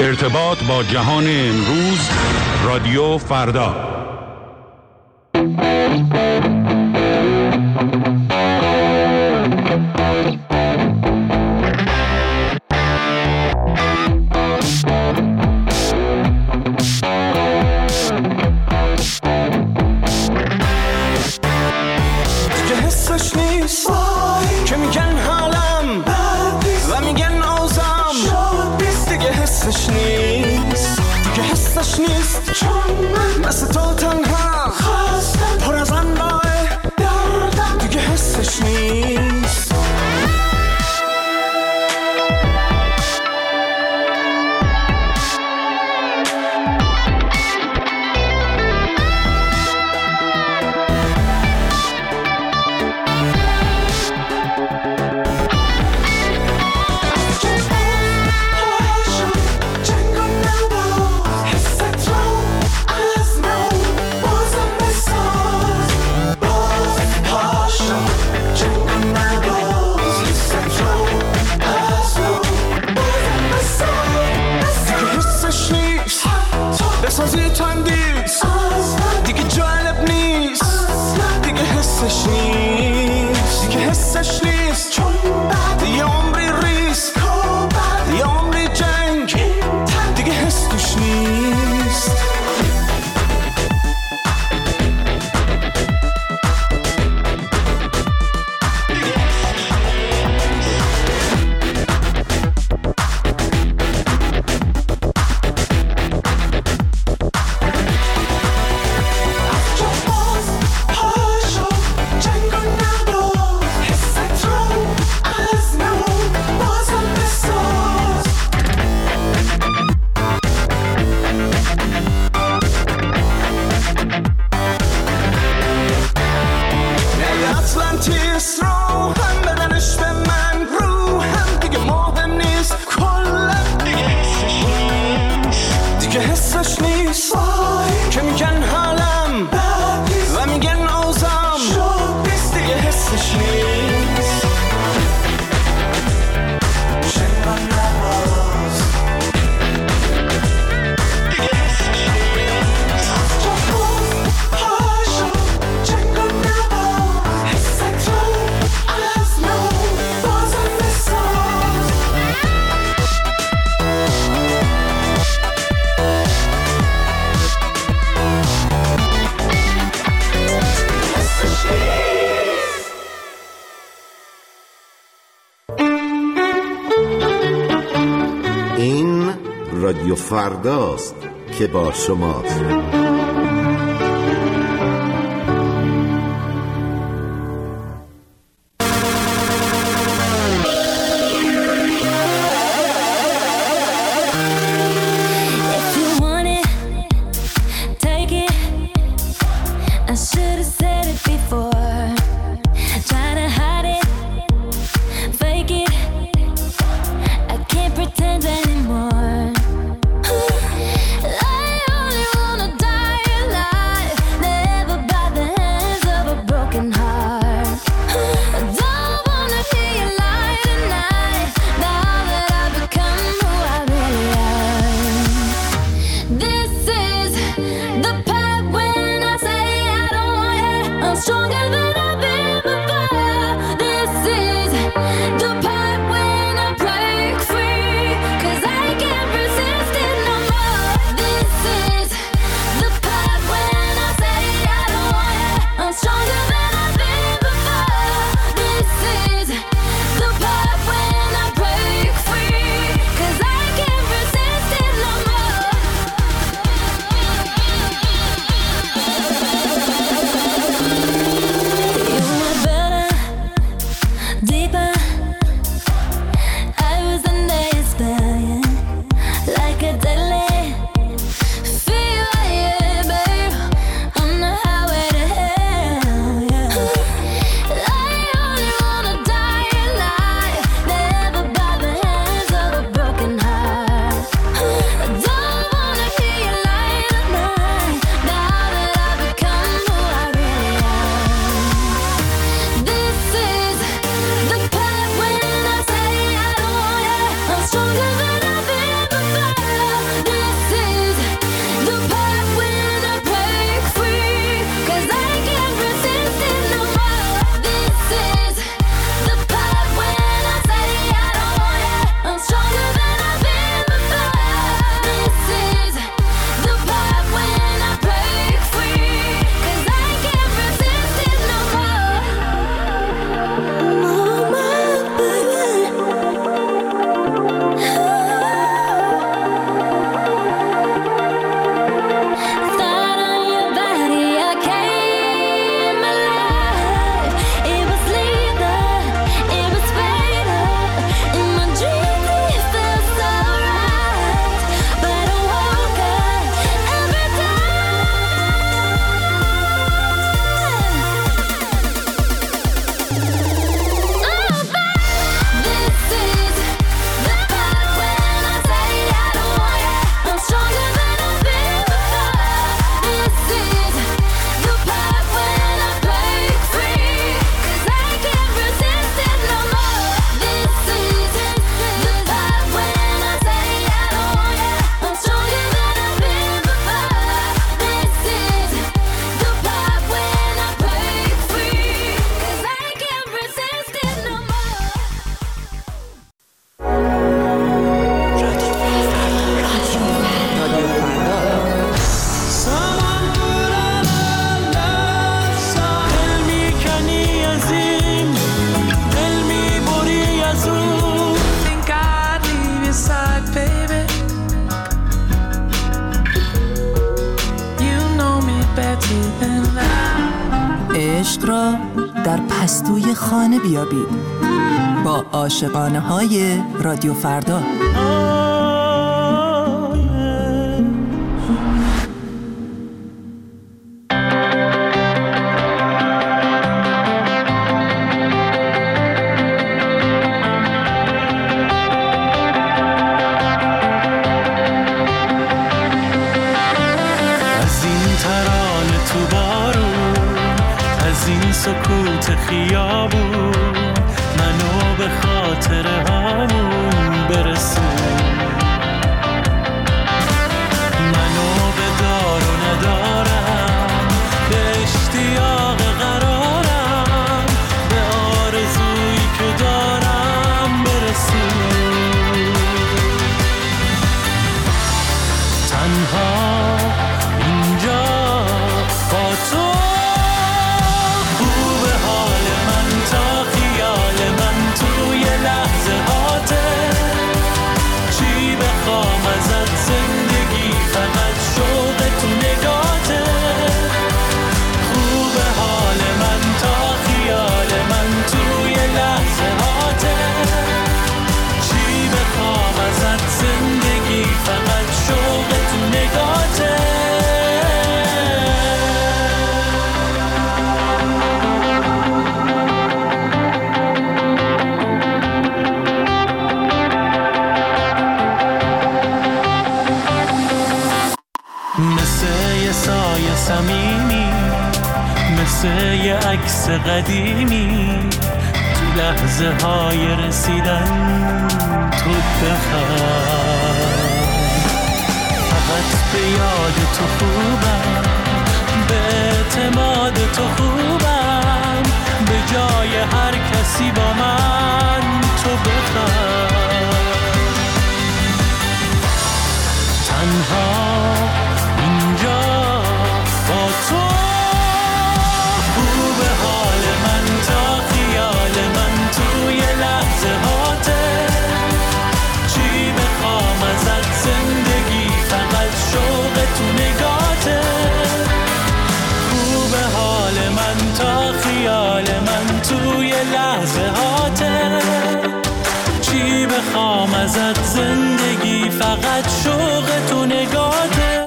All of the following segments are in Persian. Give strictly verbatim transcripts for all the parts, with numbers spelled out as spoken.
ارتباط با جهان امروز، رادیو فردا. رادیو فرداست که با شماست. Die عشق را در پستوی خانه بیابید با عاشقانه های رادیو فردا. سکوت خیابون منو به خاطر همون برسون، منو به دار و ندارم، به اشتیاق قرارم، به آرزویی که دارم برسون. تنها اینجا با تو مثل یه عکس قدیمی تو لحظه های رسیدن تو بخواه، فقط به یاد تو خوبم، به اعتماد تو خوبم، به جای هر کسی با من تو بخواه. تنها اینجا با تو بخوام ازت زندگی فقط شوق تو نگاته.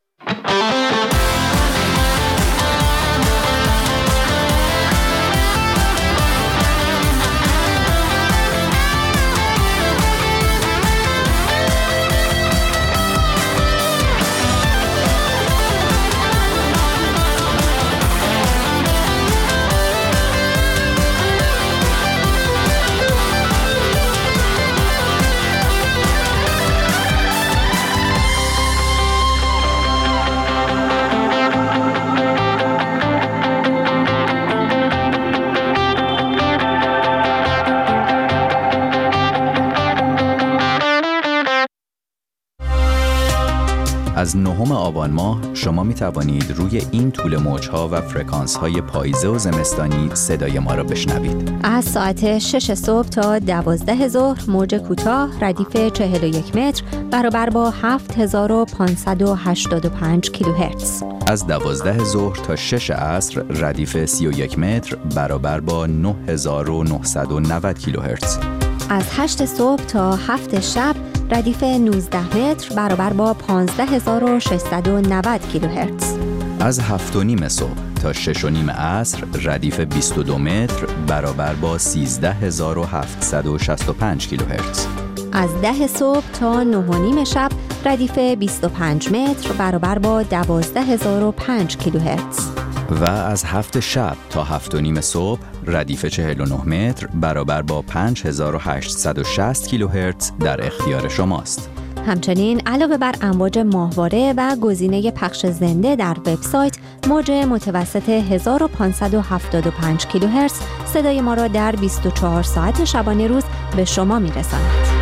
از نهم آبان ماه شما می توانید روی این طول موج‌ها و فرکانس‌های پاییزه و زمستانی صدای ما را بشنوید. از ساعت شش صبح تا دوازده ظهر موج کوتاه ردیف چهل و یک متر برابر با هفت هزار و پانصد و هشتاد و پنج کیلوهرتز. از دوازده ظهر تا شش عصر ردیف سی و یک متر برابر با نه هزار و نهصد و نود کیلوهرتز. از هشت صبح تا هفت شب ردیف نوزده متر برابر با پانزده هزار و ششصد و نود کیلوهرتز. از هفت و نیم صبح تا شش و نیم عصر ردیف بیست و دو متر برابر با سیزده هزار و هفتصد و شصت و پنج کیلوهرتز. از ده صبح تا نه و نیم شب ردیف بیست و پنج متر برابر با دوازده هزار و پنج کیلوهرتز. و از هفت شب تا هفت و نیم صبح ردیف چهل و نه متر برابر با پنج هزار و هشتصد و شصت کیلوهرتز در اختیار شماست. همچنین علاوه بر امواج ماهواره و گزینه پخش زنده در وبسایت، موج متوسط هزار و پانصد و هفتاد و پنج کیلوهرتز صدای ما را در بیست و چهار ساعت شبانه روز به شما میرساند.